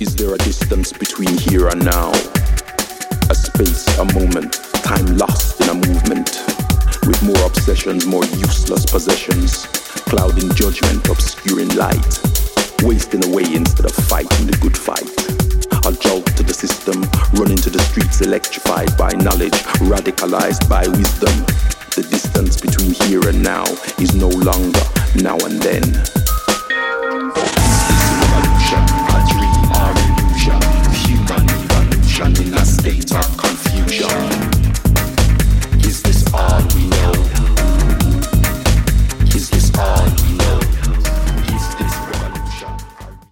Is there a distance between here and now? A space, a moment, time lost in a movement. With more obsessions, more useless possessions, clouding judgment, obscuring light, wasting away instead of fighting the good fight. A jolt to the system, running to the streets electrified by knowledge, radicalized by wisdom. The distance between here and now is no longer now and then.